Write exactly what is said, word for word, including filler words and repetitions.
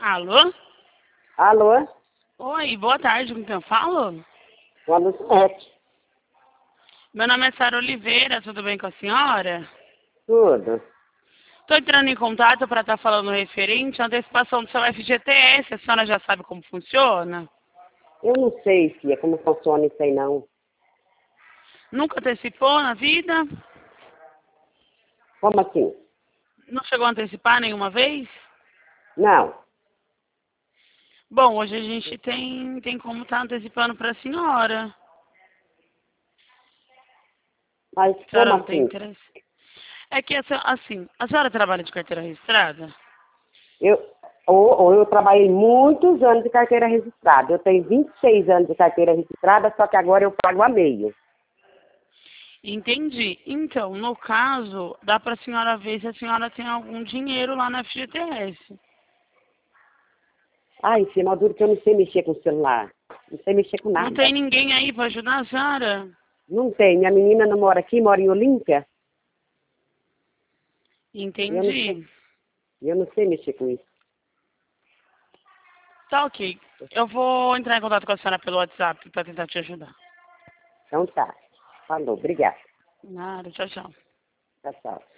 Alô? Alô? Oi, boa tarde, com quem eu falo? Boa noite. Meu nome é Sara Oliveira, tudo bem com a senhora? Tudo. Estou entrando em contato para estar falando referente à antecipação do seu F G T S. A senhora já sabe como funciona? Eu não sei, filha, como funciona isso aí, não. Nunca antecipou na vida? Como assim? Não chegou a antecipar nenhuma vez? Não. Bom, hoje a gente tem, tem como estar antecipando para a senhora. Mas A como senhora não tem assim? interesse? É que, assim, a senhora trabalha de carteira registrada? Eu, ou, ou eu trabalhei muitos anos de carteira registrada. Eu tenho vinte e seis anos de carteira registrada, só que agora eu pago a meio. Entendi. Então, no caso, dá para a senhora ver se a senhora tem algum dinheiro lá na F G T S. Ai, filha, mas duro que eu não sei mexer com o celular. Não sei mexer com Não nada. tem ninguém aí para ajudar a senhora? Não tem. Minha menina não mora aqui, mora em Olímpia. Eu não sei, Entendi. eu não sei mexer com isso. Tá ok. Eu vou entrar em contato com a senhora pelo WhatsApp para tentar te ajudar. Então tá. Falou, obrigada. Nada, tchau, tchau. Tchau, tchau.